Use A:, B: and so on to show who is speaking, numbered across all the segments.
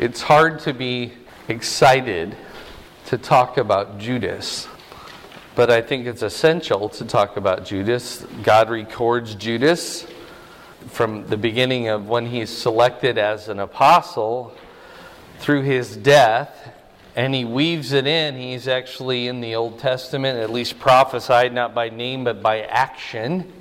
A: It's hard to be excited to talk about Judas, but I think it's essential to talk about Judas. God records Judas from the beginning of when he's selected as an apostle through his death, and he weaves it in. He's actually in the Old Testament, at least prophesied, not by name but by action.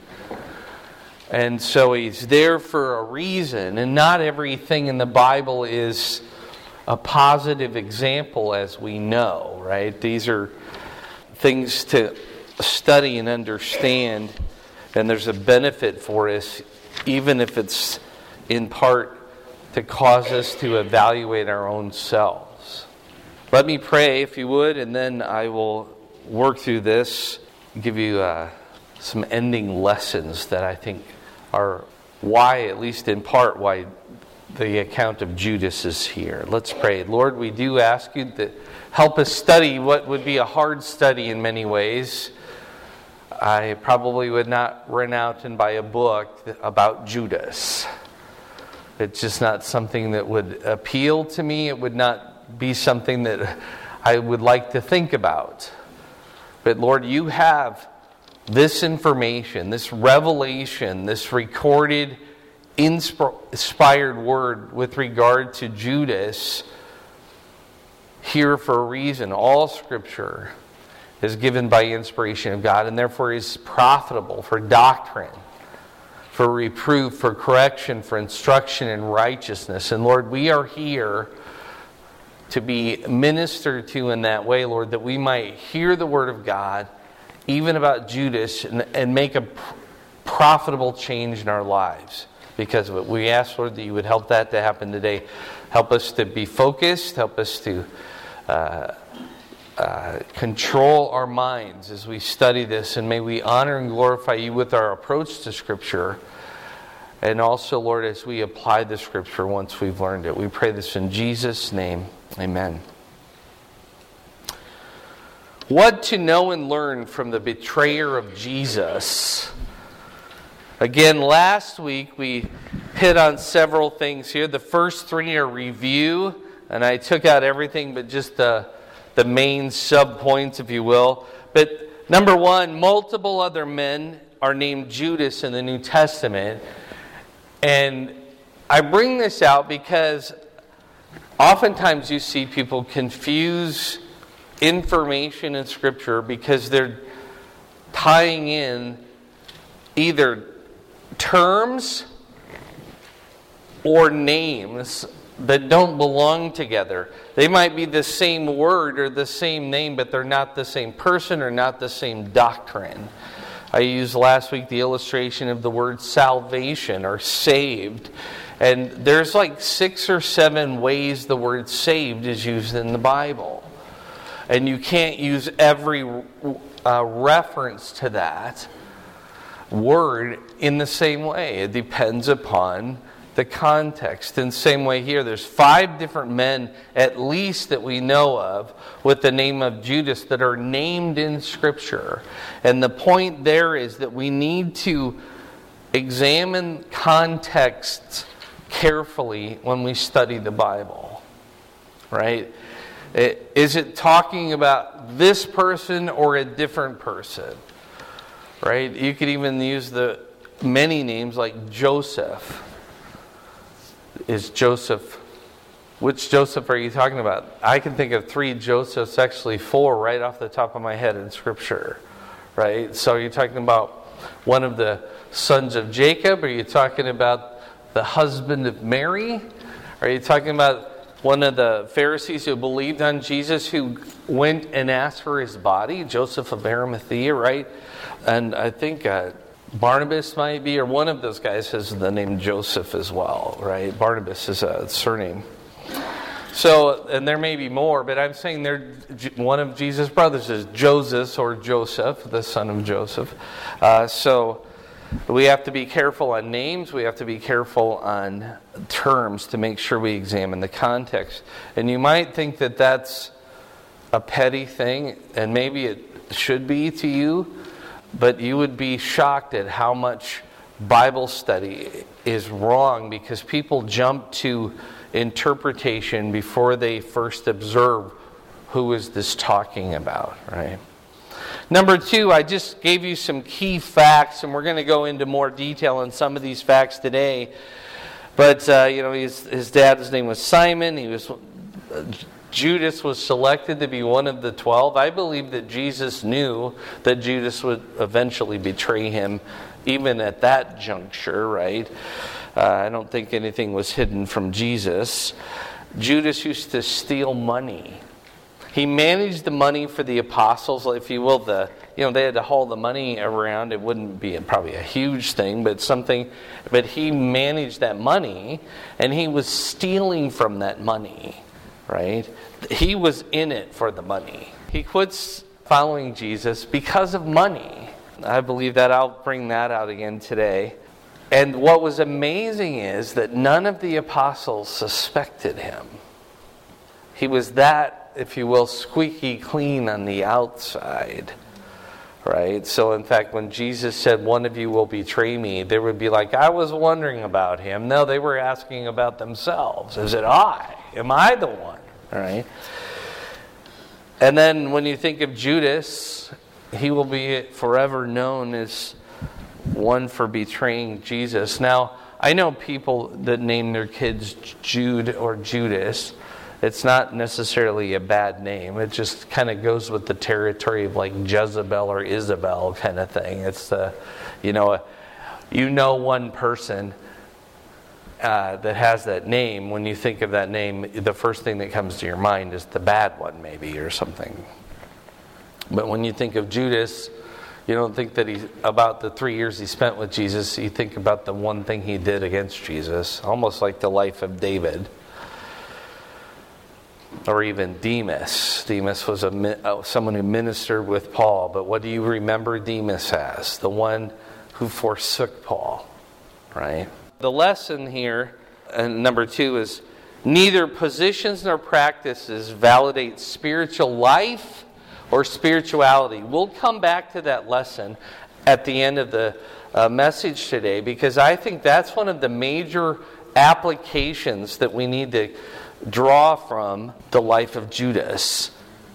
A: And so he's there for a reason, and not everything in the Bible is a positive example, as we know, right? These are things to study and understand, and there's a benefit for us, even if it's in part to cause us to evaluate our own selves. Let me pray, if you would, and then I will work through this, give you some ending lessons that I think are why, at least in part, why the account of Judas is here. Let's pray. Lord, we do ask you to help us study what would be a hard study in many ways. I probably would not run out and buy a book about Judas. It's just not something that would appeal to me. It would not be something that I would like to think about. But Lord, you have this information, this revelation, this recorded, inspired word with regard to Judas here for a reason. All Scripture is given by inspiration of God, and therefore is profitable for doctrine, for reproof, for correction, for instruction in righteousness. And Lord, we are here to be ministered to in that way, Lord, that we might hear the Word of God, even about Judas, and make a profitable change in our lives because of it. We ask, Lord, that you would help that to happen today. Help us to be focused. Help us to control our minds as we study this. And may we honor and glorify you with our approach to Scripture. And also, Lord, as we apply the Scripture once we've learned it. We pray this in Jesus' name. Amen. What to know and learn from the betrayer of Jesus. Again, last week we hit on several things here. The first three are review, and I took out everything but just the main sub-points, if you will. But number one, multiple other men are named Judas in the New Testament. And I bring this out because oftentimes you see people confuse information in Scripture because they're tying in either terms or names that don't belong together. They might be the same word or the same name, but they're not the same person or not the same doctrine. I used last week the illustration of the word salvation or saved. And there's like 6 or 7 ways the word saved is used in the Bible. And you can't use every reference to that word in the same way. It depends upon the context. In the same way here, there's 5 different men, at least that we know of, with the name of Judas that are named in Scripture. And the point there is that we need to examine contexts carefully when we study the Bible. Right? Is it talking about this person or a different person? Right? You could even use the many names like Joseph. Is Joseph, which Joseph are you talking about? I can think of 3 Josephs, actually 4 right off the top of my head in Scripture. Right? So you're talking about one of the sons of Jacob? Are you talking about the husband of Mary? Are you talking about one of the Pharisees who believed on Jesus, who went and asked for his body, Joseph of Arimathea, right? And I think Barnabas might be, or one of those guys has the name Joseph as well, right? Barnabas is a surname. So, and there may be more, but I'm saying one of Jesus' brothers is Joseph or Joseph, the son of Joseph. So we have to be careful on names. We have to be careful on terms to make sure we examine the context. And you might think that that's a petty thing, and maybe it should be to you, but you would be shocked at how much Bible study is wrong because people jump to interpretation before they first observe who is this talking about, right? Number 2, I just gave you some key facts, and we're going to go into more detail on some of these facts today. But, his dad's name was Simon. Judas was selected to be one of the 12. I believe that Jesus knew that Judas would eventually betray him, even at that juncture, right? I don't think anything was hidden from Jesus. Judas used to steal money. He managed the money for the apostles, if you will. They had to haul the money around. It wouldn't be probably a huge thing, but something. But he managed that money, and he was stealing from that money, right? He was in it for the money. He quits following Jesus because of money. I believe that. I'll bring that out again today. And what was amazing is that none of the apostles suspected him. He was that, if you will, squeaky clean on the outside, right? So in fact, when Jesus said, "One of you will betray me," they would be like, "I was wondering about him." No, they were asking about themselves. Is it I? Am I the one? All right. And then when you think of Judas, he will be forever known as one for betraying Jesus. Now, I know people that name their kids Jude or Judas. It's not necessarily a bad name. It just kind of goes with the territory of like Jezebel or Isabel kind of thing. It's one person that has that name. When you think of that name, the first thing that comes to your mind is the bad one, maybe, or something. But when you think of Judas, you don't think that about the 3 years he spent with Jesus. You think about the one thing he did against Jesus, almost like the life of David. Or even Demas. Demas was someone who ministered with Paul. But what do you remember Demas as? The one who forsook Paul, right? The lesson here, number 2, is neither positions nor practices validate spiritual life or spirituality. We'll come back to that lesson at the end of the message today, because I think that's one of the major applications that we need to draw from the life of Judas.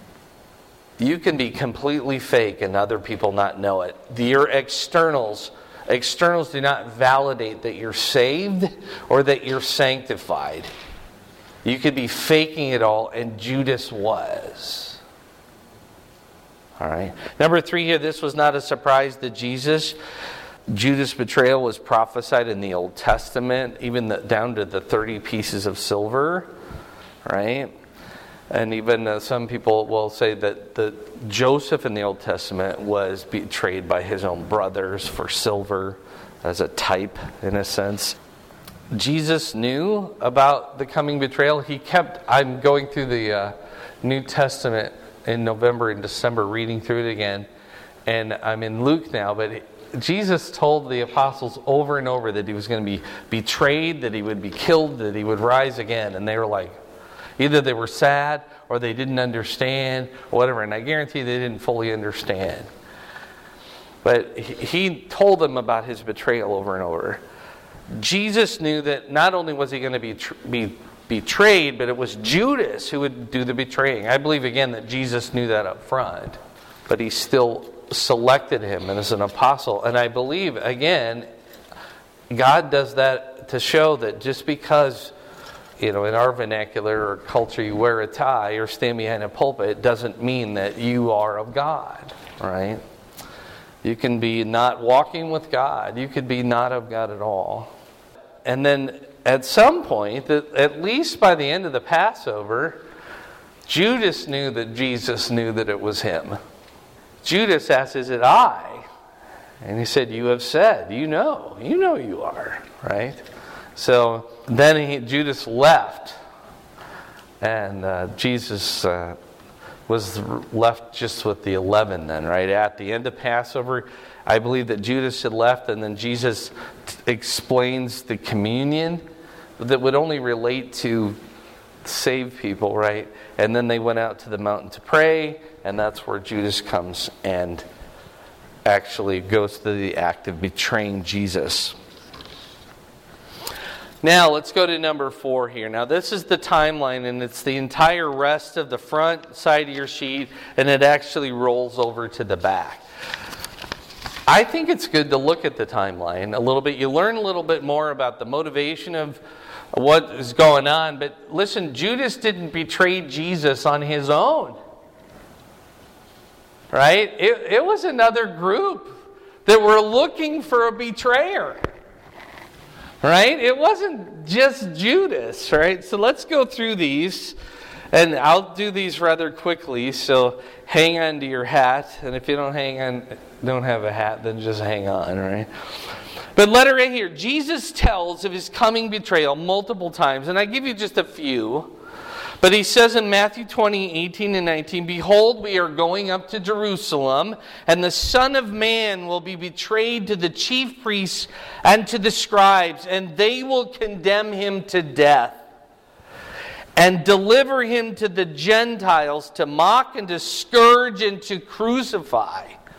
A: You can be completely fake and other people not know it. Your externals do not validate that you're saved or that you're sanctified. You could be faking it all, and Judas was. All right. Number 3 here, this was not a surprise to Jesus. Judas' betrayal was prophesied in the Old Testament, even down to the 30 pieces of silver. Right? And even some people will say that Joseph in the Old Testament was betrayed by his own brothers for silver, as a type, in a sense. Jesus knew about the coming betrayal. I'm going through the New Testament in November and December, reading through it again. And I'm in Luke now, but Jesus told the apostles over and over that he was going to be betrayed, that he would be killed, that he would rise again. And they were like, either they were sad or they didn't understand or whatever. And I guarantee they didn't fully understand. But he told them about his betrayal over and over. Jesus knew that not only was he going to be betrayed, but it was Judas who would do the betraying. I believe, again, that Jesus knew that up front. But he still selected him as an apostle. And I believe, again, God does that to show that just because, in our vernacular or culture, you wear a tie or stand behind a pulpit, it doesn't mean that you are of God, right? You can be not walking with God. You could be not of God at all. And then at some point, at least by the end of the Passover, Judas knew that Jesus knew that it was him. Judas asked, "Is it I?" And he said, "You have said." You know you are, right? So then Judas left, and Jesus was left just with the 11 then, right? At the end of Passover, I believe that Judas had left, and then Jesus explains the communion that would only relate to saved people, right? And then they went out to the mountain to pray, and that's where Judas comes and actually goes through the act of betraying Jesus. Now, let's go to number 4 here. Now, this is the timeline, and it's the entire rest of the front side of your sheet, and it actually rolls over to the back. I think it's good to look at the timeline a little bit. You learn a little bit more about the motivation of what is going on. But listen, Judas didn't betray Jesus on his own. Right? It was another group that were looking for a betrayer. Right? It wasn't just Judas, right? So let's go through these, and I'll do these rather quickly, so hang on to your hat, and if you don't have a hat, then just hang on, right? But letter A here, Jesus tells of his coming betrayal multiple times, and I give you just a few. But he says in Matthew 20:18 and 19, "Behold, we are going up to Jerusalem, and the Son of Man will be betrayed to the chief priests and to the scribes, and they will condemn him to death, and deliver him to the Gentiles to mock and to scourge and to crucify.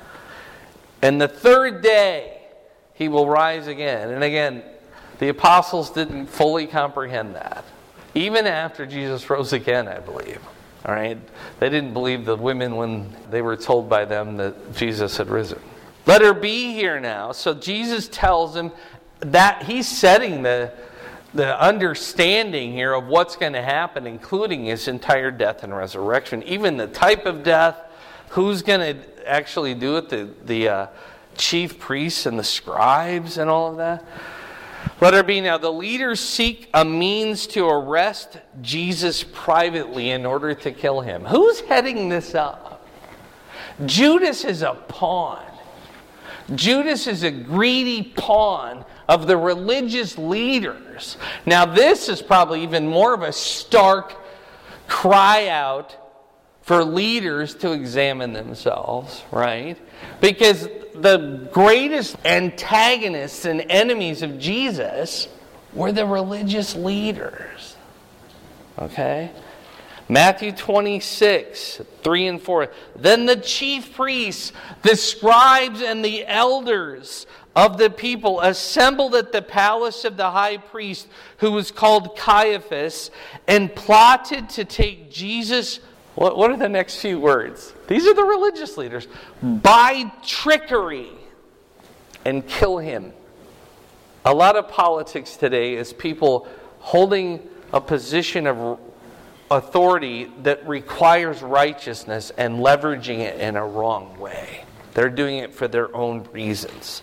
A: And the third day he will rise again." And again, the apostles didn't fully comprehend that. Even after Jesus rose again, I believe. All right? They didn't believe the women when they were told by them that Jesus had risen. Letter B here now. So Jesus tells them that he's setting the understanding here of what's going to happen, including his entire death and resurrection. Even the type of death, who's going to actually do it, the chief priests and the scribes and all of that. Letter B now, the leaders seek a means to arrest Jesus privately in order to kill him. Who's heading this up? Judas is a pawn. Judas is a greedy pawn of the religious leaders. Now this is probably even more of a stark cry out for leaders to examine themselves, right? Because the greatest antagonists and enemies of Jesus were the religious leaders. Okay? Matthew 26, 3 and 4. "Then the chief priests, the scribes, and the elders of the people assembled at the palace of the high priest, who was called Caiaphas, and plotted to take Jesus." What are the next few words? These are the religious leaders. "By trickery, and kill him." A lot of politics today is people holding a position of authority that requires righteousness and leveraging it in a wrong way. They're doing it for their own reasons.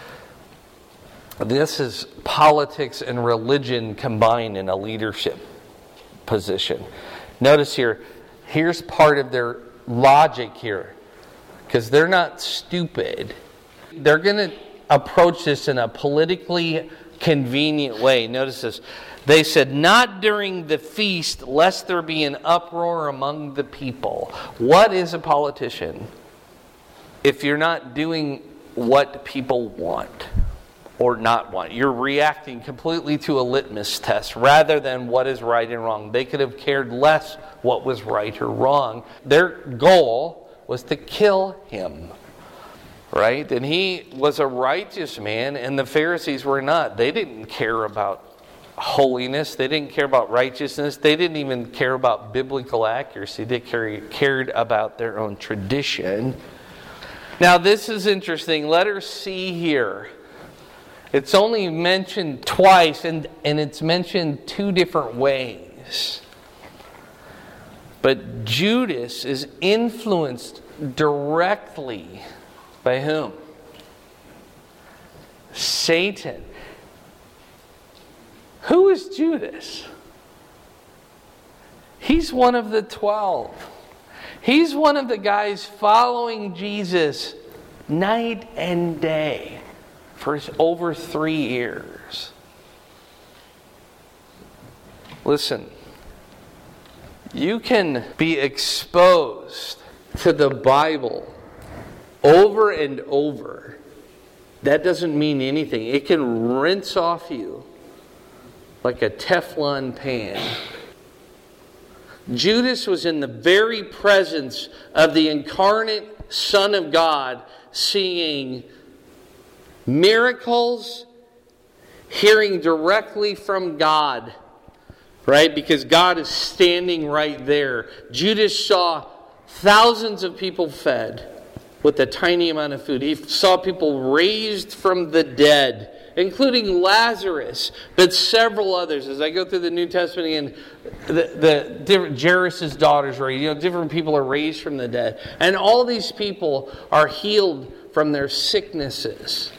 A: This is politics and religion combined in a leadership position. Notice here, here's part of their logic here, because they're not stupid. They're going to approach this in a politically convenient way. Notice this. They said, "Not during the feast, lest there be an uproar among the people." What is a politician if you're not doing what people want or not want? You're reacting completely to a litmus test rather than what is right and wrong. They could have cared less what was right or wrong. Their goal was to kill him. Right? And he was a righteous man, and the Pharisees were not. They didn't care about holiness. They didn't care about righteousness. They didn't even care about biblical accuracy. They cared about their own tradition. Now, this is interesting. Letter C here. It's only mentioned twice, and it's mentioned two different ways. But Judas is influenced directly by whom? Satan. Who is Judas? He's one of the 12. He's one of the guys following Jesus night and day for over 3 years. Listen, you can be exposed to the Bible over and over. That doesn't mean anything. It can rinse off you like a Teflon pan. Judas was in the very presence of the incarnate Son of God, seeing miracles, hearing directly from God, right? Because God is standing right there. Judas saw thousands of people fed with a tiny amount of food. He saw people raised from the dead, including Lazarus, but several others. As I go through the New Testament again, the different Jairus' daughters were, different people are raised from the dead. And all these people are healed from their sicknesses.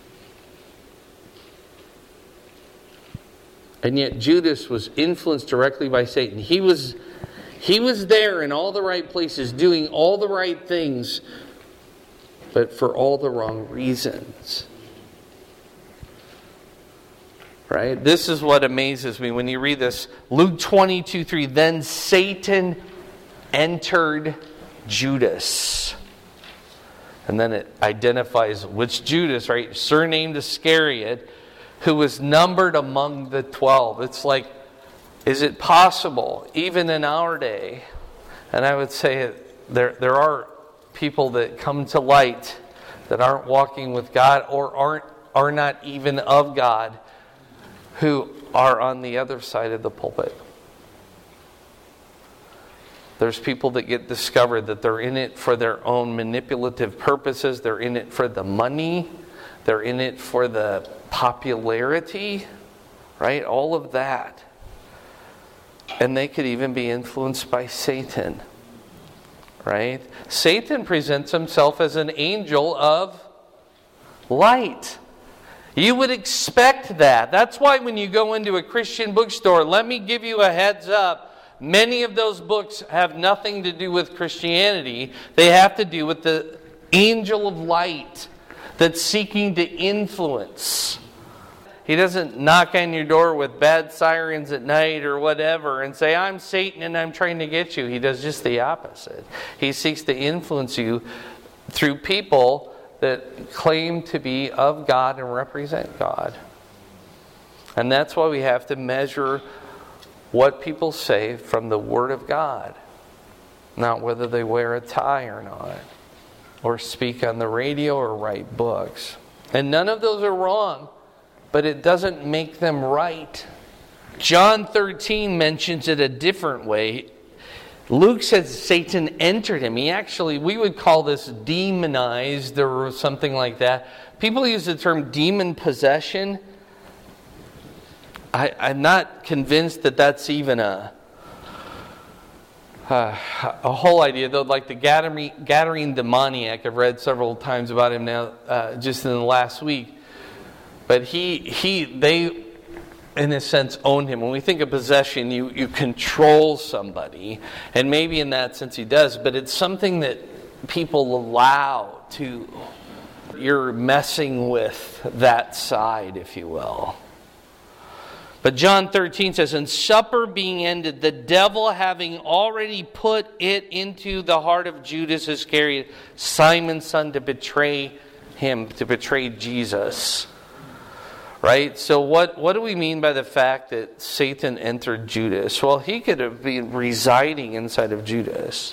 A: And yet Judas was influenced directly by Satan. He was there in all the right places, doing all the right things, but for all the wrong reasons. Right? This is what amazes me when you read this. Luke 22:3. Then Satan entered Judas. And then it identifies which Judas, right? Surnamed Iscariot, who was numbered among the 12. It's like, is it possible, even in our day? And I would say there are people that come to light that aren't walking with God or are not even of God, who are on the other side of the pulpit. There's people that get discovered that they're in it for their own manipulative purposes. They're in it for the money. They're in it for the popularity, right? All of that. And they could even be influenced by Satan, right? Satan presents himself as an angel of light. You would expect that. That's why when you go into a Christian bookstore, let me give you a heads up. Many of those books have nothing to do with Christianity. They have to do with the angel of light that's seeking to influence. He doesn't knock on your door with bad sirens at night or whatever and say, I'm Satan and I'm trying to get you. He does just the opposite. He seeks to influence you through people that claim to be of God and represent God. And that's why we have to measure what people say from the Word of God, not whether they wear a tie or not, or speak on the radio or write books. And none of those are wrong, but it doesn't make them right. John 13 mentions it a different way. Luke says Satan entered him. We would call this demonized or something like that. People use the term demon possession. I'm not convinced that that's even a whole idea, though. Like the Gadarene demoniac, I've read several times about him now, just in the last week. But they, in a sense, own him. When we think of possession, you control somebody, and maybe in that sense he does. But it's something that people allow to. You're messing with that side, if you will. But John 13 says, and supper being ended, the devil having already put it into the heart of Judas Iscariot, Simon's son, to betray him, to betray Jesus. Right? So what do we mean by the fact that Satan entered Judas? Well, he could have been residing inside of Judas.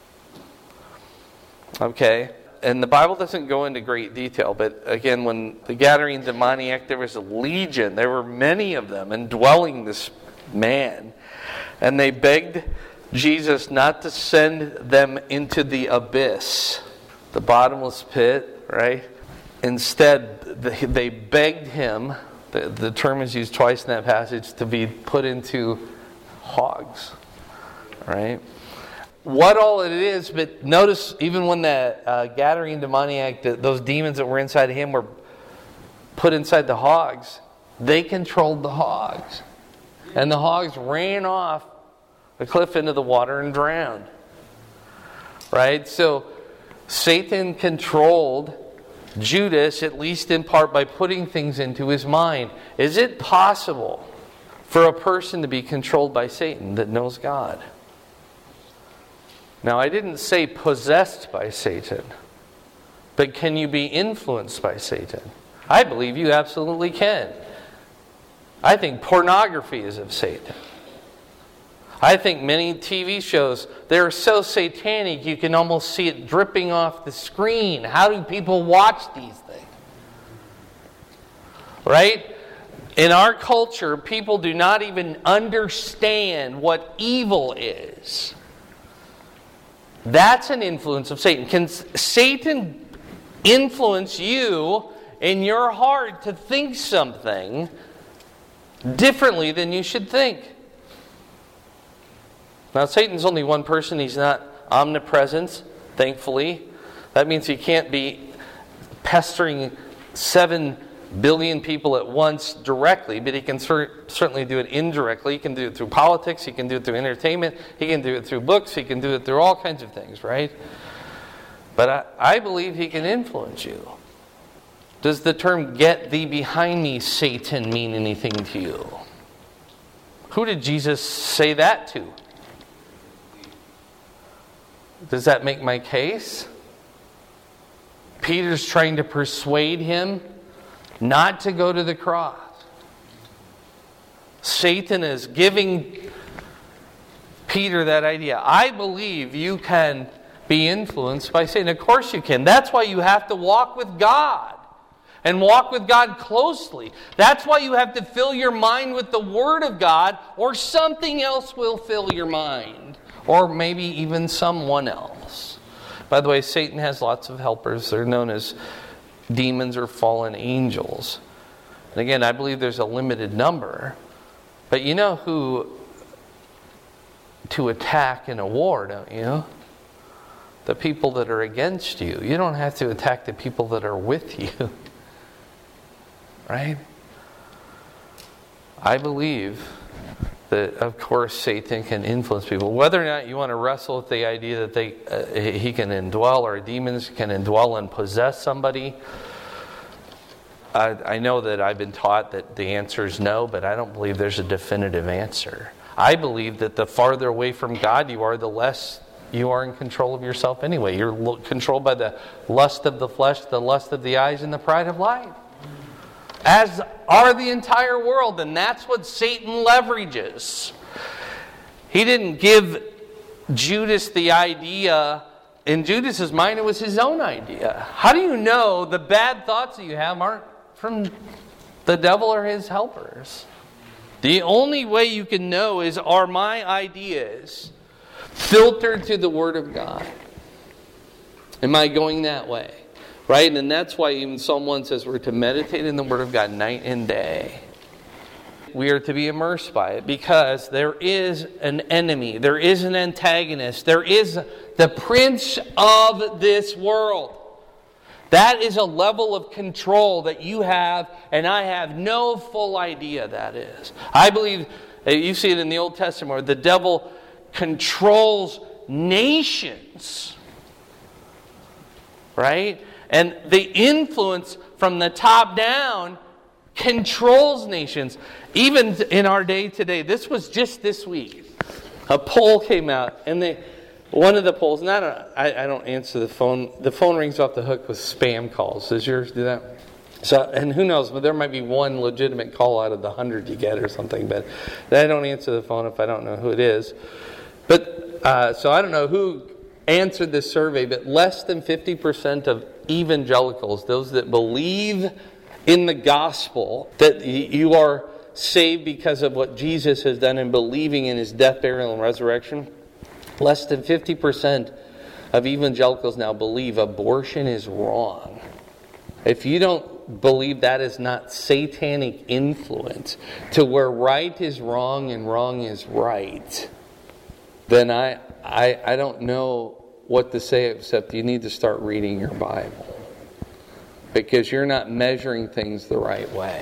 A: Okay? And the Bible doesn't go into great detail, but again, when the Gadarene demoniac, there was a legion. There were many of them indwelling this man. And they begged Jesus not to send them into the abyss, the bottomless pit, right? Instead, they begged him, the term is used twice in that passage, to be put into hogs, right? What all it is, but notice even when the Gadarene demoniac, those demons that were inside of him were put inside the hogs, they controlled the hogs. And the hogs ran off the cliff into the water and drowned. Right? So Satan controlled Judas, at least in part, by putting things into his mind. Is it possible for a person to be controlled by Satan that knows God? Now, I didn't say possessed by Satan, but can you be influenced by Satan? I believe you absolutely can. I think pornography is of Satan. I think many TV shows, they're so satanic you can almost see it dripping off the screen. How do people watch these things? Right? In our culture, people do not even understand what evil is. That's an influence of Satan. Can Satan influence you in your heart to think something differently than you should think? Now, Satan's only one person. He's not omnipresent, thankfully. That means he can't be pestering 7 billion people at once directly, but he can certainly do it indirectly. He can do it through politics, he can do it through entertainment, he can do it through books, he can do it through all kinds of things, right? But I believe he can influence you. Does the term "get thee behind me, Satan" mean anything to you? Who did Jesus say that to? Does that make my case? Peter's trying to persuade him not to go to the cross. Satan is giving Peter that idea. I believe you can be influenced by Satan. Of course you can. That's why you have to walk with God. And walk with God closely. That's why you have to fill your mind with the Word of God, or something else will fill your mind. Or maybe even someone else. By the way, Satan has lots of helpers. They're known as demons or fallen angels. And again, I believe there's a limited number. But you know who to attack in a war, don't you? The people that are against you. You don't have to attack the people that are with you. Right? I believe that, of course, Satan can influence people. Whether or not you want to wrestle with the idea that he can indwell, or demons can indwell and possess somebody, I know that I've been taught that the answer is no, but I don't believe there's a definitive answer. I believe that the farther away from God you are, the less you are in control of yourself anyway. You're controlled by the lust of the flesh, the lust of the eyes, and the pride of life. As are the entire world, and that's what Satan leverages. He didn't give Judas the idea. In Judas's mind, it was his own idea. How do you know the bad thoughts that you have aren't from the devil or his helpers? The only way you can know is, are my ideas filtered through the Word of God? Am I going that way? Right? And that's why even Psalm 1 says we're to meditate in the Word of God night and day. We are to be immersed by it because there is an enemy. There is an antagonist. There is the prince of this world. That is a level of control that you have and I have no full idea that is. I believe, you see it in the Old Testament, where the devil controls nations. Right? And the influence from the top down controls nations. Even in our day today, this was just this week. A poll came out, and one of the polls, and I don't answer the phone. The phone rings off the hook with spam calls. Does yours do that? So, and who knows, but there might be one legitimate call out of the 100 you get or something. But I don't answer the phone if I don't know who it is. But so I don't know who answered this survey, but less than 50% of evangelicals, those that believe in the gospel, that you are saved because of what Jesus has done and believing in His death, burial, and resurrection, less than 50% of evangelicals now believe abortion is wrong. If you don't believe that is not satanic influence to where right is wrong and wrong is right, then I don't know what to say except you need to start reading your Bible. Because you're not measuring things the right way.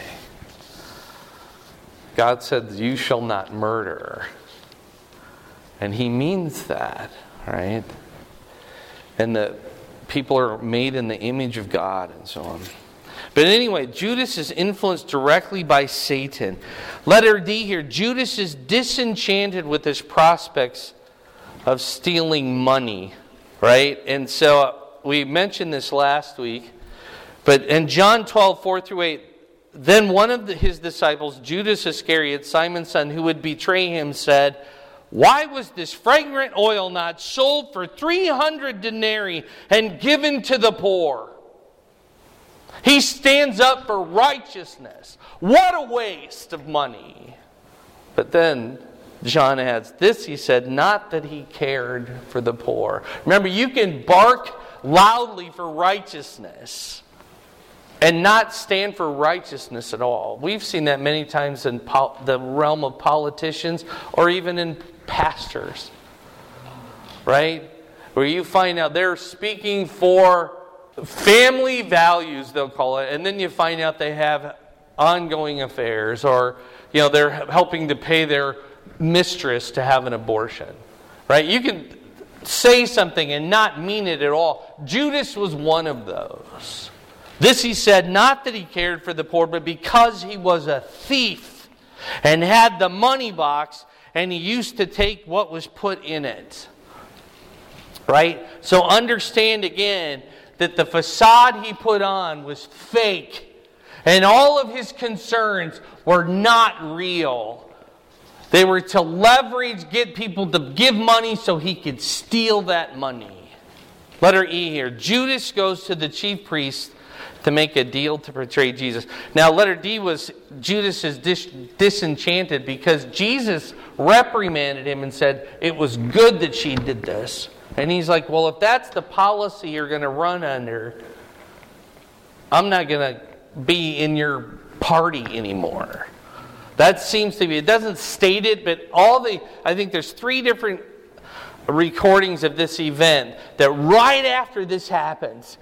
A: God said, "You shall not murder." And He means that, right? And the people are made in the image of God and so on. But anyway, Judas is influenced directly by Satan. Letter D here, Judas is disenchanted with his prospects of stealing money, right? And so we mentioned this last week. But in John 12, 4-8, then one of his disciples, Judas Iscariot, Simon's son, who would betray him, said, "Why was this fragrant oil not sold for 300 denarii and given to the poor?" He stands up for righteousness. What a waste of money. But then John adds this, he said, not that he cared for the poor. Remember, you can bark loudly for righteousness and not stand for righteousness at all. We've seen that many times in the realm of politicians or even in pastors. Right? Where you find out they're speaking for family values, they'll call it, and then you find out they have ongoing affairs, or they're helping to pay their mistress to have an abortion. Right? You can say something and not mean it at all. Judas was one of those. This he said, not that he cared for the poor, but because he was a thief and had the money box, and he used to take what was put in it. Right? So understand again that the facade he put on was fake. And all of his concerns were not real. They were to leverage, get people to give money so he could steal that money. Letter E here. Judas goes to the chief priest to make a deal to betray Jesus. Now, letter D was Judas is disenchanted because Jesus reprimanded him and said, it was good that she did this. And he's like, well, if that's the policy you're going to run under, I'm not going to be in your party anymore. That seems to be, it doesn't state it, but I think there's 3 different recordings of this event that right after this happens,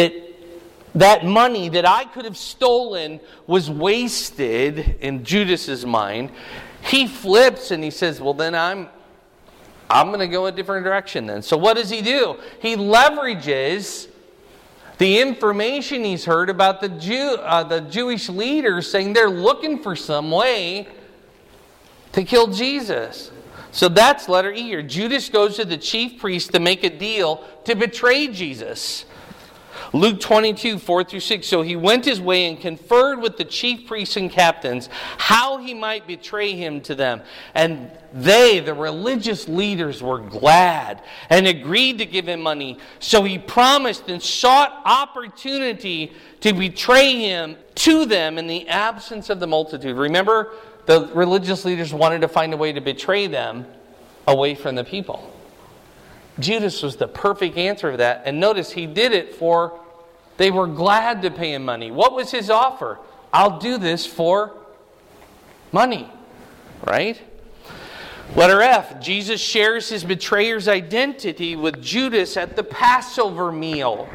A: that money that I could have stolen was wasted in Judas's mind. He flips and he says, well, then I'm going to go a different direction then. So what does he do? He leverages the information he's heard about the Jewish leaders saying they're looking for some way to kill Jesus. So that's letter E here. Judas goes to the chief priest to make a deal to betray Jesus. Luke 22, 4-6. So he went his way and conferred with the chief priests and captains how he might betray him to them. And they, the religious leaders, were glad and agreed to give him money. So he promised and sought opportunity to betray him to them in the absence of the multitude. Remember, the religious leaders wanted to find a way to betray them away from the people. Judas was the perfect answer for that. And notice he did it they were glad to pay him money. What was his offer? I'll do this for money. Right? Letter F. Jesus shares his betrayer's identity with Judas at the Passover meal.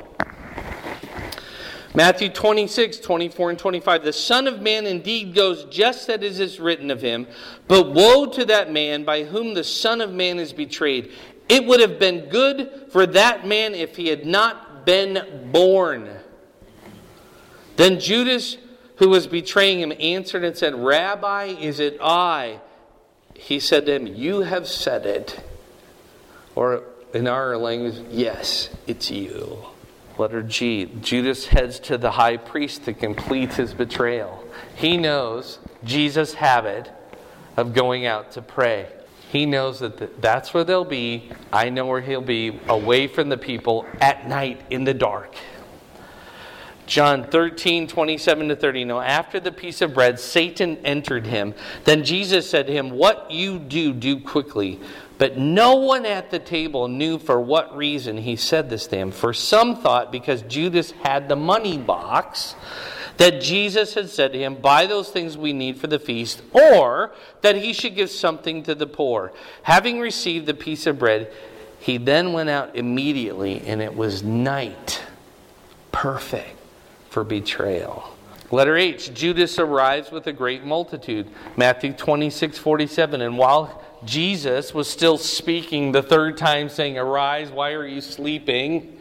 A: Matthew 26, 24 and 25. The Son of Man indeed goes just as it is written of him, but woe to that man by whom the Son of Man is betrayed. It would have been good for that man if he had not been born. Then Judas, who was betraying him, answered and said, Rabbi, is it I? He said to him, you have said it. Or in our language, yes, it's you. Letter G. Judas heads to the high priest to complete his betrayal. He knows Jesus' habit of going out to pray. He knows that that's where they'll be. I know where he'll be, away from the people at night in the dark. John 13, 27-30. Now, after the piece of bread, Satan entered him. Then Jesus said to him, what you do quickly. But no one at the table knew for what reason he said this to him. For some thought because Judas had the money box, that Jesus had said to him, buy those things we need for the feast, or that he should give something to the poor. Having received the piece of bread, he then went out immediately, and it was night. Perfect for betrayal. Letter H. Judas arrives with a great multitude. Matthew 26, 47. And while Jesus was still speaking the third time, saying, arise, why are you sleeping?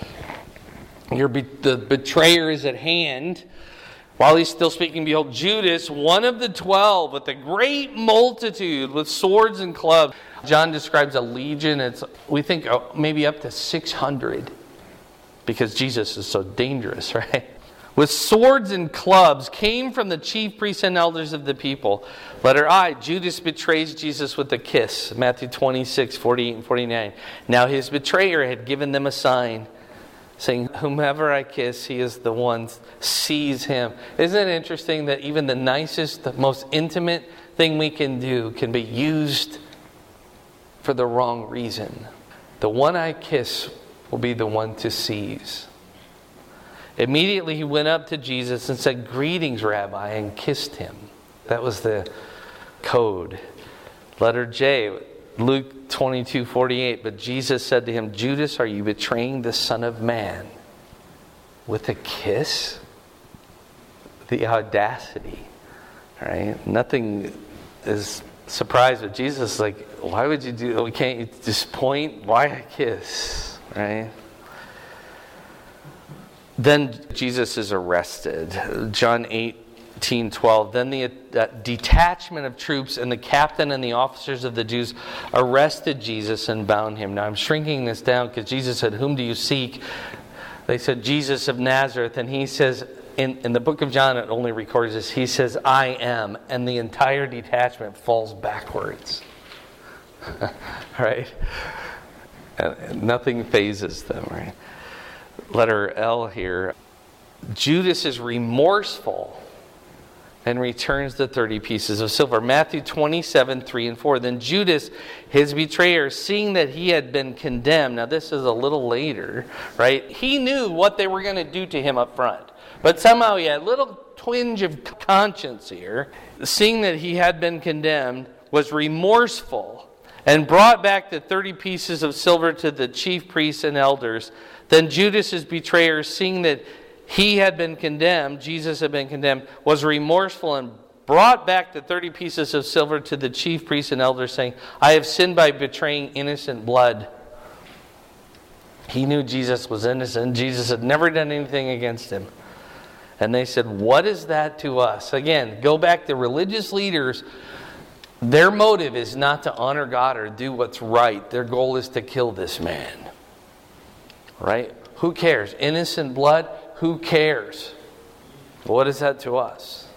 A: The betrayer is at hand. While he's still speaking, behold, Judas, one of the 12, with a great multitude, with swords and clubs. John describes a legion. We think maybe up to 600, because Jesus is so dangerous, right? With swords and clubs, came from the chief priests and elders of the people. Letter I, Judas betrays Jesus with a kiss. Matthew 26, 48 and 49. Now his betrayer had given them a sign. saying, whomever I kiss, he is the one, seize him. Isn't it interesting that even the nicest, the most intimate thing we can do can be used for the wrong reason? The one I kiss will be the one to seize. Immediately he went up to Jesus and said, greetings, Rabbi, and kissed him. That was the code. Letter J, Luke 22:48. But Jesus said to him, Judas, are you betraying the Son of Man with a kiss? The audacity, right? Nothing is surprised, but Jesus is like, why would you do? Can't you just point? Why a kiss, right? Then Jesus is arrested. John 18:12. Then the detachment of troops and the captain and the officers of the Jews arrested Jesus and bound him. Now I'm shrinking this down because Jesus said, whom do you seek? They said, Jesus of Nazareth. And he says, in the book of John, it only records this. He says, I am. And the entire detachment falls backwards. Right? And nothing phases them, right? Letter L here. Judas is remorseful and returns the 30 pieces of silver. Matthew 27:3-4. Then Judas, his betrayer, seeing that he had been condemned. Now this is a little later, right? He knew what they were going to do to him up front. But somehow he had a little twinge of conscience here. Seeing that he had been condemned, was remorseful and brought back the 30 pieces of silver to the chief priests and elders. Then Judas, his betrayer, seeing that he had been condemned, Jesus had been condemned, was remorseful and brought back the 30 pieces of silver to the chief priests and elders, saying, I have sinned by betraying innocent blood. He knew Jesus was innocent. Jesus had never done anything against him. And they said, what is that to us? Again, go back to religious leaders. Their motive is not to honor God or do what's right. Their goal is to kill this man. Right? Who cares? Innocent blood? Who cares? What is that to us?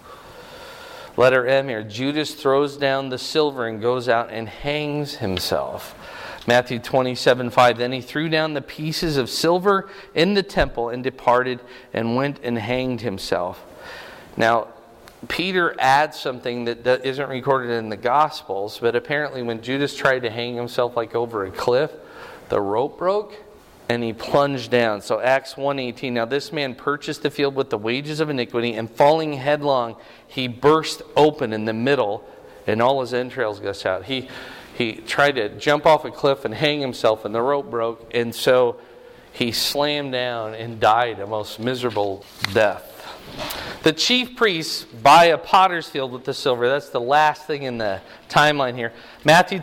A: Letter M here. Judas throws down the silver and goes out and hangs himself. Matthew 27:5. Then he threw down the pieces of silver in the temple and departed and went and hanged himself. Now, Peter adds something that isn't recorded in the Gospels, but apparently when Judas tried to hang himself like over a cliff, the rope broke and he plunged down. So Acts 1:18. Now this man purchased the field with the wages of iniquity, and falling headlong, he burst open in the middle, and all his entrails gushed out. He tried to jump off a cliff and hang himself, and the rope broke, and so he slammed down and died a most miserable death. The chief priests buy a potter's field with the silver. That's the last thing in the timeline here. Matthew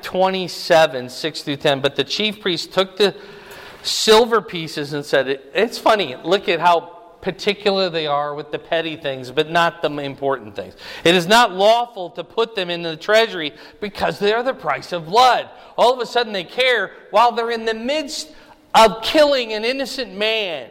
A: 27:6-10. But the chief priests took the silver pieces and said, it's funny, look at how particular they are with the petty things, but not the important things. It is not lawful to put them in the treasury because they are the price of blood. All of a sudden they care while they're in the midst of killing an innocent man.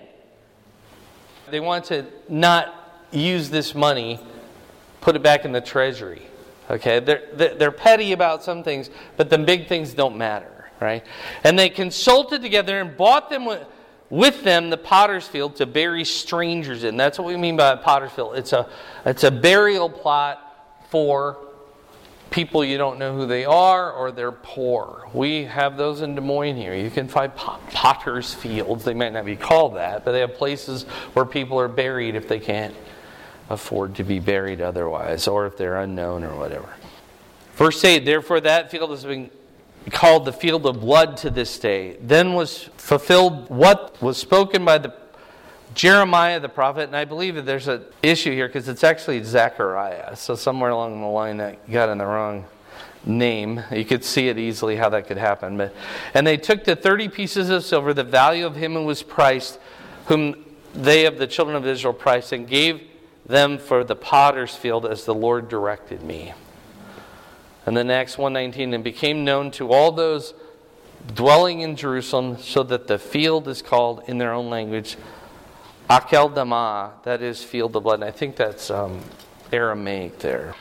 A: They want to not use this money, put it back in the treasury. Okay, they're petty about some things, but the big things don't matter, right? And they consulted together and bought them with them the potter's field to bury strangers in. That's what we mean by a potter's field. It's a burial plot for people you don't know who they are, or they're poor. We have those in Des Moines here. You can find potter's fields. They might not be called that, but they have places where people are buried if they can't afford to be buried otherwise, or if they're unknown or whatever. Verse 8, therefore that field has been called the field of blood to this day. Then was fulfilled what was spoken by the Jeremiah the prophet, and I believe that there's an issue here because it's actually Zechariah. So somewhere along the line that got in the wrong name. You could see it easily how that could happen. And they took the 30 pieces of silver, the value of him who was priced, whom they of the children of Israel priced, and gave them for the potter's field as the Lord directed me. And then Acts 1:19, and became known to all those dwelling in Jerusalem, so that the field is called in their own language Akeldama, that is field of blood. And I think that's Aramaic there.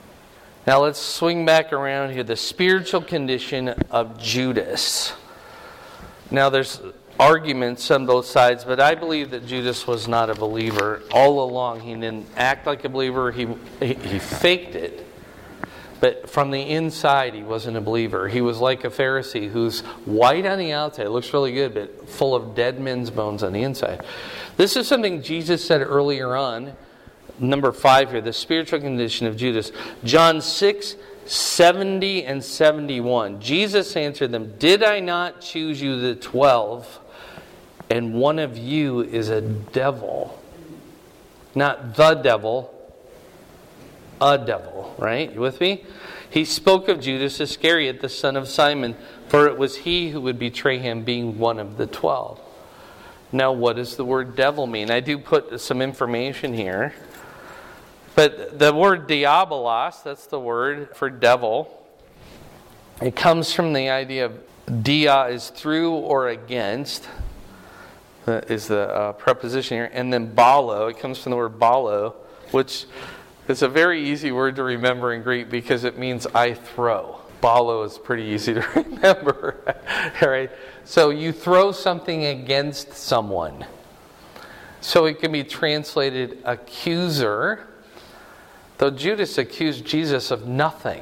A: Now let's swing back around here. The spiritual condition of Judas. Now there's arguments on both sides, but I believe that Judas was not a believer all along. He didn't act like a believer. He faked it. But from the inside, he wasn't a believer. He was like a Pharisee who's white on the outside. It looks really good, but full of dead men's bones on the inside. This is something Jesus said earlier on. Number 5 here, the spiritual condition of Judas. John 6, 70 and 71. Jesus answered them, "Did I not choose you the 12, and one of you is a devil?" Not the devil, a devil, right? You with me? He spoke of Judas Iscariot, the son of Simon, for it was he who would betray him, being one of the 12. Now, what does the word devil mean? I do put some information here. But the word diabolos, that's the word for devil. It comes from the idea of dia is through or against, is the preposition here. And then balo, it comes from the word balo, which is a very easy word to remember in Greek because it means I throw. Balo is pretty easy to remember. Right? So you throw something against someone. So it can be translated accuser, though Judas accused Jesus of nothing.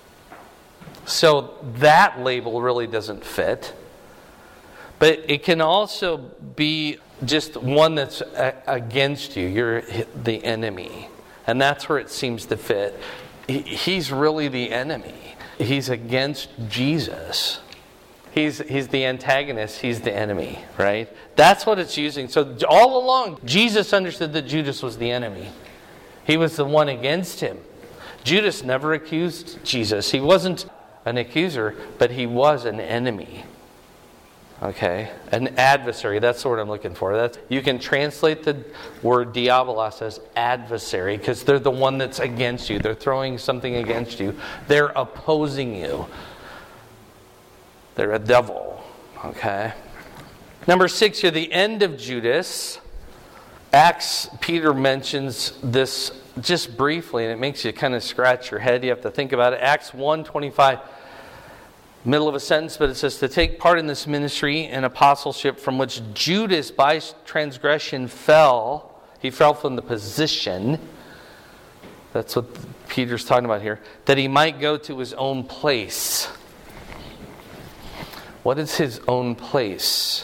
A: So that label really doesn't fit. But it can also be just one that's against you. You're the enemy. And that's where it seems to fit. He's really the enemy. He's against Jesus. He's the antagonist. He's the enemy, right? That's what it's using. So all along, Jesus understood that Judas was the enemy. He was the one against him. Judas never accused Jesus. He wasn't an accuser, but he was an enemy. Okay? An adversary. That's the word I'm looking for. You can translate the word diabolos as adversary because they're the one that's against you. They're throwing something against you. They're opposing you. They're a devil. Okay? Number 6 here, the end of Judas. Acts, Peter mentions this just briefly, and it makes you kind of scratch your head. You have to think about it. Acts 1:25. Middle of a sentence, but it says, to take part in this ministry and apostleship from which Judas by transgression fell. He fell from the position. That's what Peter's talking about here. That he might go to his own place. What is his own place?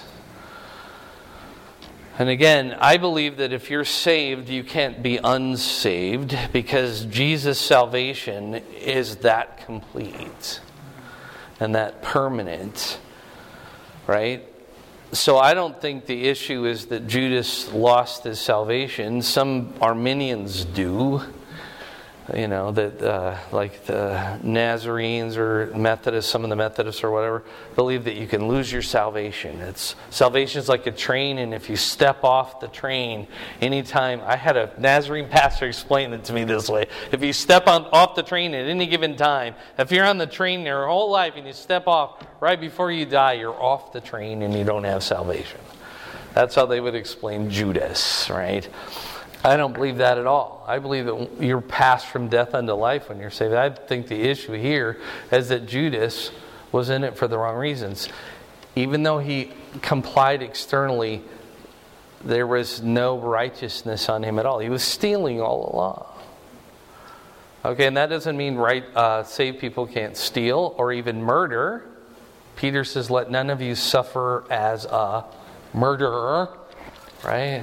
A: And again, I believe that if you're saved, you can't be unsaved because Jesus' salvation is that complete. And that permanent, right? So I don't think the issue is that Judas lost his salvation. Some Arminians do. You know, that like the Nazarenes or Methodists, some of the Methodists or whatever, believe that you can lose your salvation. Salvation is like a train, and if you step off the train anytime, I had a Nazarene pastor explain it to me this way. If you step off the train at any given time, if you're on the train your whole life and you step off right before you die, you're off the train and you don't have salvation. That's how they would explain Judas, right? I don't believe that at all. I believe that you're passed from death unto life when you're saved. I think the issue here is that Judas was in it for the wrong reasons. Even though he complied externally, there was no righteousness on him at all. He was stealing all along. Okay, and that doesn't mean saved people can't steal or even murder. Peter says, let none of you suffer as a murderer, right?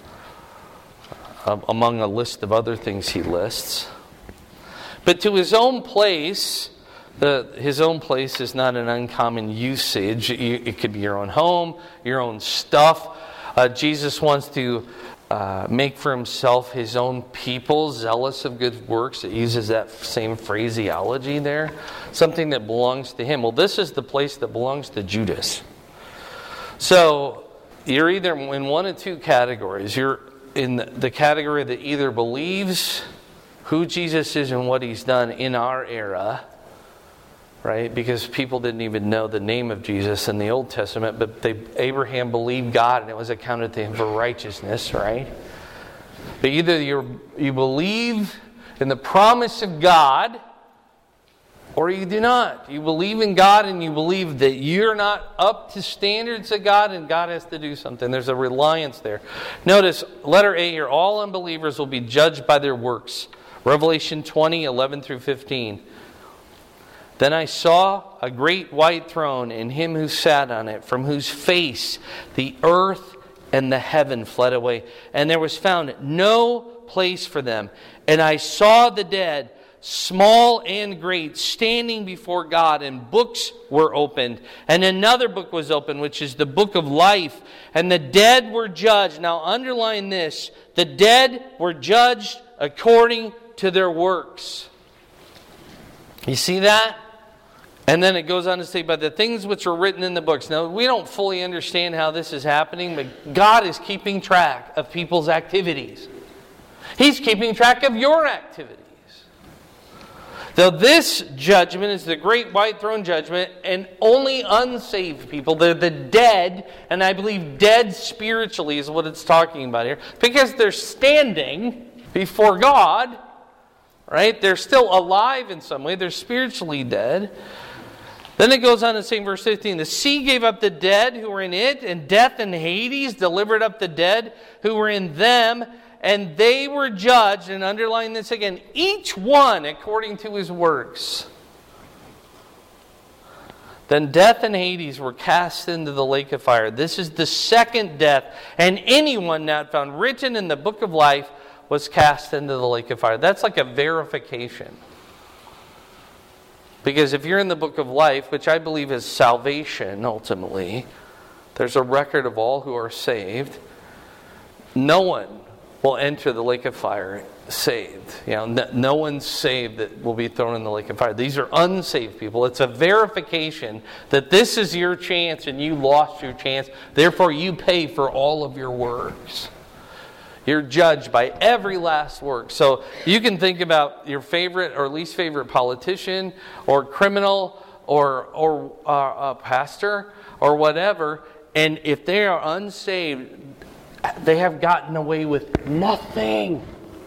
A: Among a list of other things he lists. But to his own place, his own place is not an uncommon usage. It could be your own home, your own stuff. Jesus wants to make for himself his own people, zealous of good works. It uses that same phraseology there. Something that belongs to him. Well, this is the place that belongs to Judas. So, you're either in one of two categories. You're in the category that either believes who Jesus is and what he's done in our era, right? Because people didn't even know the name of Jesus in the Old Testament, but Abraham believed God and it was accounted to him for righteousness, right? But either you believe in the promise of God or you do not. You believe in God and you believe that you're not up to standards of God and God has to do something. There's a reliance there. Notice, letter A here, all unbelievers will be judged by their works. Revelation 20, 11 through 15. Then I saw a great white throne and him who sat on it, from whose face the earth and the heaven fled away. And there was found no place for them. And I saw the dead, small and great, standing before God, and books were opened. And another book was opened, which is the book of life. And the dead were judged. Now underline this. The dead were judged according to their works. You see that? And then it goes on to say, by the things which are written in the books. Now, we don't fully understand how this is happening, but God is keeping track of people's activities. He's keeping track of your activities. Though this judgment is the great white throne judgment, and only unsaved people, they're the dead, and I believe dead spiritually is what it's talking about here, because they're standing before God, right? They're still alive in some way. They're spiritually dead. Then it goes on to say in verse 15, the sea gave up the dead who were in it, and death and Hades delivered up the dead who were in them, and they were judged, and underline this again, each one according to his works. Then death and Hades were cast into the lake of fire. This is the second death, and anyone not found written in the book of life was cast into the lake of fire. That's like a verification. Because if you're in the book of life, which I believe is salvation ultimately, there's a record of all who are saved. No one will enter the lake of fire saved. No one's saved that will be thrown in the lake of fire. These are unsaved people. It's a verification that this is your chance and you lost your chance. Therefore, you pay for all of your works. You're judged by every last work. So you can think about your favorite or least favorite politician or criminal or a pastor or whatever. And if they are unsaved, they have gotten away with nothing.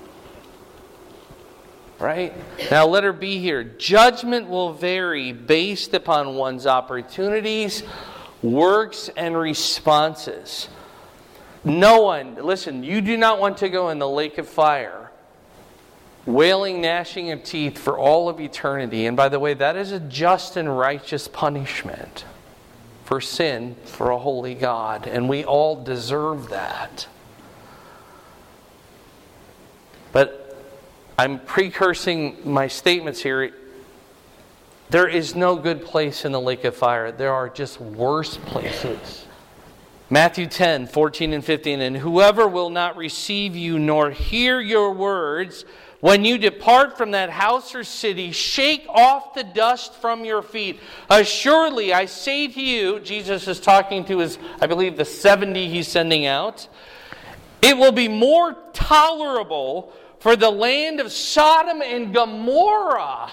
A: Right? Now letter B here. Judgment will vary based upon one's opportunities, works, and responses. No one, listen, you do not want to go in the lake of fire, wailing, gnashing of teeth for all of eternity. And by the way, that is a just and righteous punishment for sin for a holy God. And we all deserve that. But I'm precursing my statements here. There is no good place in the lake of fire. There are just worse places. Matthew 10, 14 and 15, and whoever will not receive you nor hear your words, when you depart from that house or city, shake off the dust from your feet. Assuredly, I say to you, Jesus is talking to his, I believe, the 70 he's sending out, it will be more tolerable for the land of Sodom and Gomorrah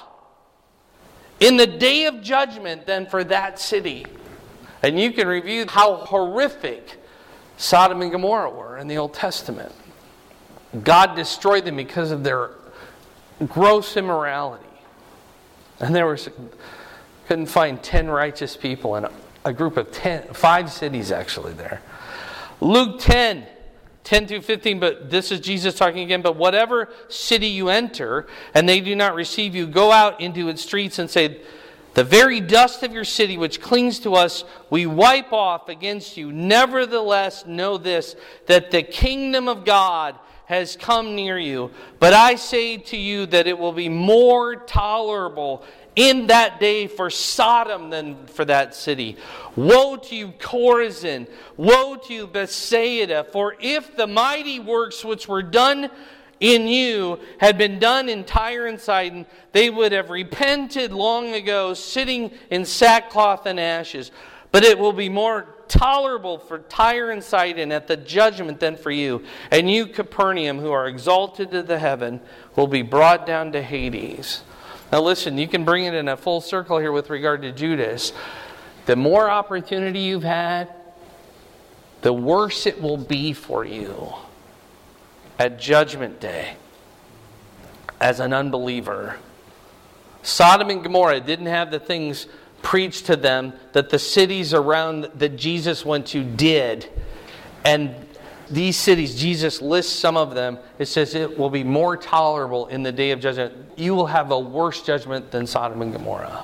A: in the day of judgment than for that city. And you can review how horrific Sodom and Gomorrah were in the Old Testament. God destroyed them because of their gross immorality. And couldn't find 10 righteous people in a group of 5 cities actually there. Luke 10 through 15, but this is Jesus talking again. But whatever city you enter, and they do not receive you, go out into its streets and say, the very dust of your city which clings to us, we wipe off against you. Nevertheless, know this, that the kingdom of God has come near you. But I say to you that it will be more tolerable in that day for Sodom than for that city. Woe to you, Chorazin! Woe to you, Bethsaida! For if the mighty works which were done in you had been done in Tyre and Sidon, they would have repented long ago, sitting in sackcloth and ashes. But it will be more tolerable for Tyre and Sidon at the judgment than for you. And you, Capernaum, who are exalted to the heaven, will be brought down to Hades. Now listen, you can bring it in a full circle here with regard to Judas. The more opportunity you've had, the worse it will be for you at judgment day as an unbeliever. Sodom and Gomorrah didn't have the things preached to them that the cities around that Jesus went to did. And these cities, Jesus lists some of them. It says it will be more tolerable in the day of judgment. You will have a worse judgment than Sodom and Gomorrah.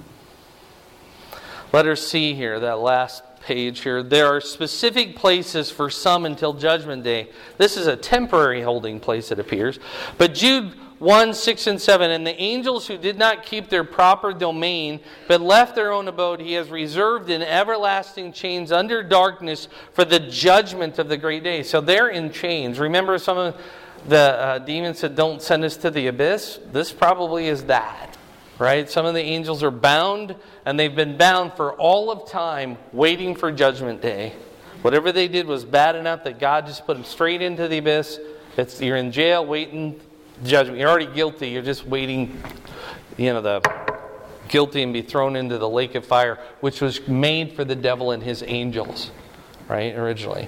A: Let us see here, that last page here. There are specific places for some until Judgment Day. This is a temporary holding place, it appears. But Jude 1, 6, and 7, and the angels who did not keep their proper domain, but left their own abode, he has reserved in everlasting chains under darkness for the judgment of the great day. So they're in chains. Remember some of the demons said, don't send us to the abyss? This probably is that. Right? Some of the angels are bound, and they've been bound for all of time, waiting for Judgment Day. Whatever they did was bad enough that God just put them straight into the abyss. You're in jail waiting judgment. You're already guilty. You're just waiting, the guilty and be thrown into the lake of fire, which was made for the devil and his angels, right? Originally.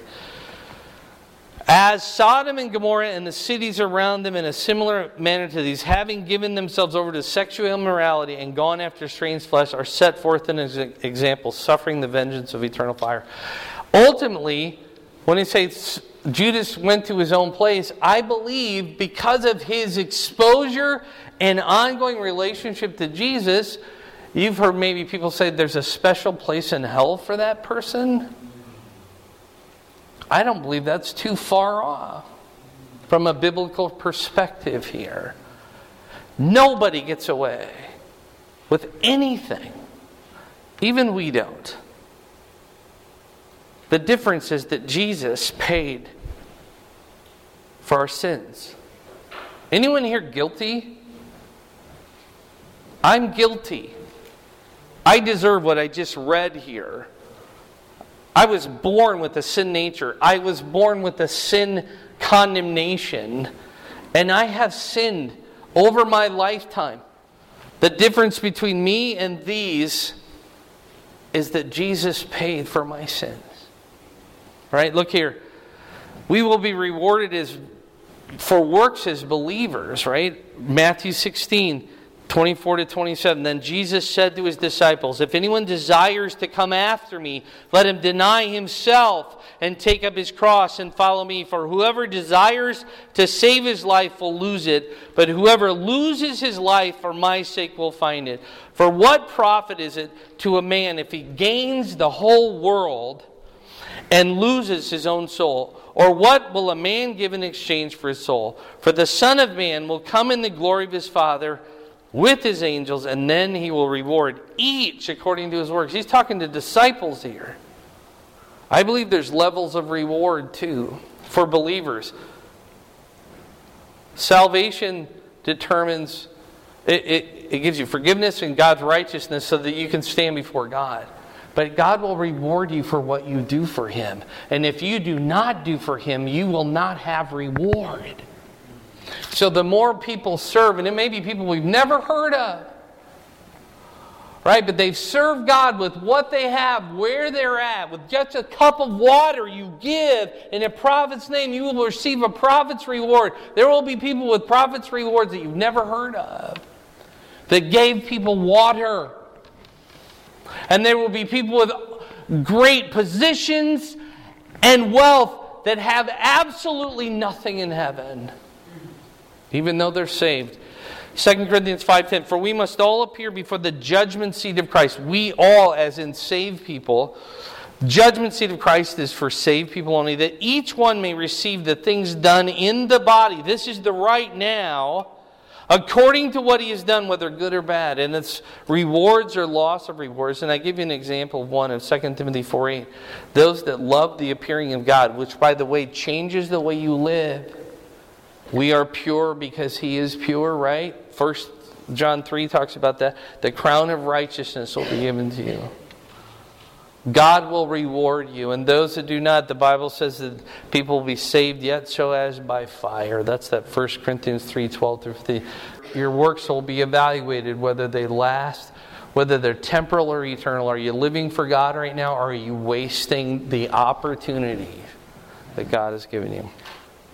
A: As Sodom and Gomorrah and the cities around them in a similar manner to these, having given themselves over to sexual immorality and gone after strange flesh, are set forth in an example, suffering the vengeance of eternal fire. Ultimately, when he says Judas went to his own place, I believe because of his exposure and ongoing relationship to Jesus, you've heard maybe people say there's a special place in hell for that person. I don't believe that's too far off from a biblical perspective here. Nobody gets away with anything. Even we don't. The difference is that Jesus paid for our sins. Anyone here guilty? I'm guilty. I deserve what I just read here. I was born with a sin nature. I was born with a sin condemnation. And I have sinned over my lifetime. The difference between me and these is that Jesus paid for my sins. Right? Look here. We will be rewarded for works as believers, right? Matthew 16, 24 to 27. Then Jesus said to his disciples, if anyone desires to come after me, let him deny himself and take up his cross and follow me. For whoever desires to save his life will lose it, but whoever loses his life for my sake will find it. For what profit is it to a man if he gains the whole world and loses his own soul? Or what will a man give in exchange for his soul? For the Son of Man will come in the glory of his Father with his angels, and then he will reward each according to his works. He's talking to disciples here. I believe there's levels of reward too for believers. Salvation determines, it gives you forgiveness and God's righteousness so that you can stand before God. But God will reward you for what you do for Him. And if you do not do for Him, you will not have reward. So the more people serve, and it may be people we've never heard of, right? But they've served God with what they have, where they're at, with just a cup of water you give in a prophet's name, you will receive a prophet's reward. There will be people with prophet's rewards that you've never heard of that gave people water. And there will be people with great positions and wealth that have absolutely nothing in heaven, even though they're saved. 2 Corinthians 5:10, for we must all appear before the judgment seat of Christ. We all, as in saved people. Judgment seat of Christ is for saved people only, that each one may receive the things done in the body. This is the right now, according to what he has done, whether good or bad. And it's rewards or loss of rewards. And I give you an example of one of 2 Timothy 4:8. Those that love the appearing of God, which, by the way, changes the way you live. We are pure because He is pure, right? 1 John 3 talks about that. The crown of righteousness will be given to you. God will reward you. And those that do not, the Bible says that people will be saved yet so as by fire. That's that 1 Corinthians 3:12-15. Your works will be evaluated whether they last, whether they're temporal or eternal. Are you living for God right now, or are you wasting the opportunity that God has given you?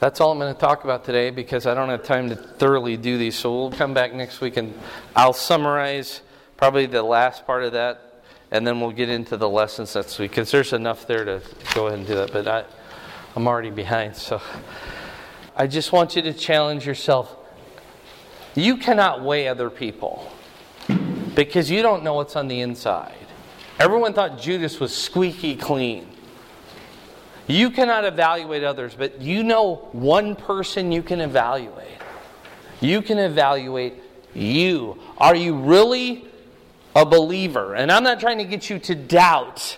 A: That's all I'm going to talk about today because I don't have time to thoroughly do these. So we'll come back next week and I'll summarize probably the last part of that, and then we'll get into the lessons next week because there's enough there to go ahead and do that. But I'm already behind. So I just want you to challenge yourself. You cannot weigh other people because you don't know what's on the inside. Everyone thought Judas was squeaky clean. You cannot evaluate others, but you know one person you can evaluate. You can evaluate you. Are you really a believer? And I'm not trying to get you to doubt.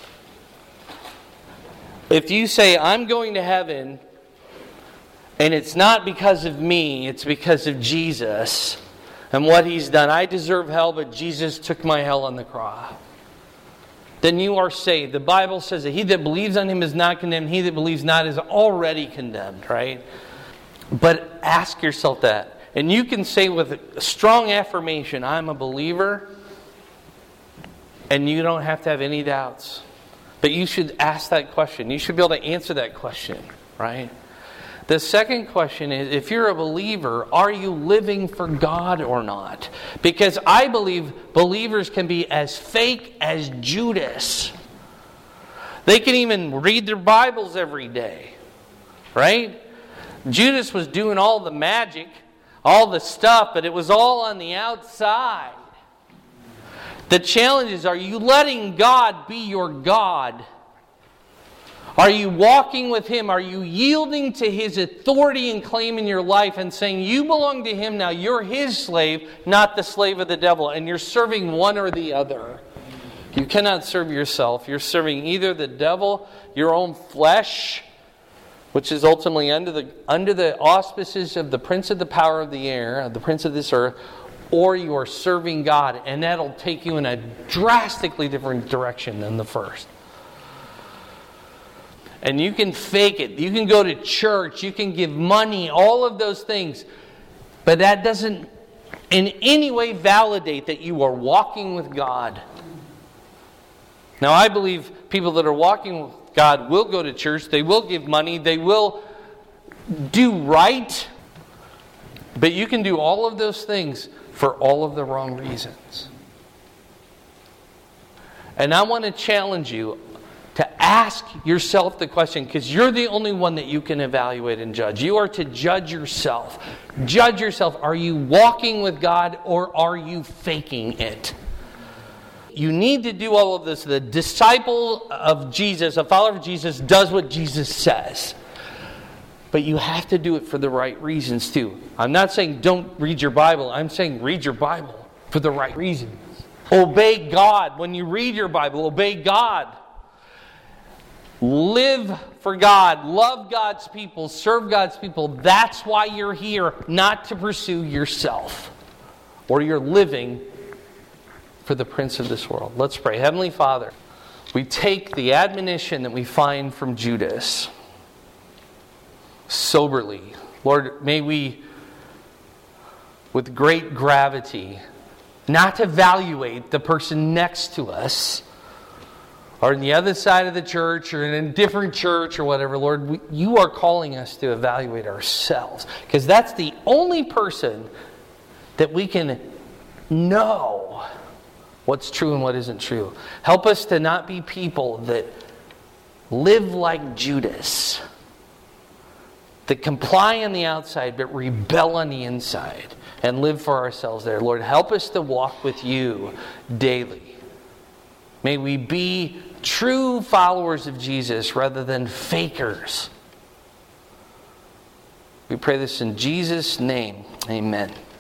A: If you say, I'm going to heaven, and it's not because of me, it's because of Jesus and what He's done. I deserve hell, but Jesus took my hell on the cross. Then you are saved. The Bible says that he that believes on Him is not condemned. He that believes not is already condemned, right? But ask yourself that. And you can say with a strong affirmation, I'm a believer. And you don't have to have any doubts. But you should ask that question. You should be able to answer that question, right? The second question is, if you're a believer, are you living for God or not? Because I believe believers can be as fake as Judas. They can even read their Bibles every day, right? Judas was doing all the magic, all the stuff, but it was all on the outside. The challenge is, are you letting God be your God? Are you walking with Him? Are you yielding to His authority and claim in your life and saying, you belong to Him now, you're His slave, not the slave of the devil, and you're serving one or the other. You cannot serve yourself. You're serving either the devil, your own flesh, which is ultimately under the auspices of the prince of the power of the air, the prince of this earth, or you are serving God, and that'll take you in a drastically different direction than the first. And you can fake it. You can go to church. You can give money. All of those things. But that doesn't in any way validate that you are walking with God. Now, I believe people that are walking with God will go to church. They will give money. They will do right. But you can do all of those things for all of the wrong reasons. And I want to challenge you to ask yourself the question, because you're the only one that you can evaluate and judge. You are to judge yourself. Judge yourself. Are you walking with God or are you faking it? You need to do all of this. The disciple of Jesus, a follower of Jesus, does what Jesus says. But you have to do it for the right reasons too. I'm not saying don't read your Bible. I'm saying read your Bible for the right reasons. Obey God. When you read your Bible, obey God. Live for God. Love God's people. Serve God's people. That's why you're here, not to pursue yourself. Or you're living for the prince of this world. Let's pray. Heavenly Father, we take the admonition that we find from Judas soberly. Lord, may we, with great gravity, not evaluate the person next to us, or on the other side of the church, or in a different church, or whatever. Lord, you are calling us to evaluate ourselves. Because that's the only person that we can know what's true and what isn't true. Help us to not be people that live like Judas, that comply on the outside but rebel on the inside and live for ourselves there. Lord, help us to walk with you daily. May we be true followers of Jesus rather than fakers. We pray this in Jesus' name. Amen.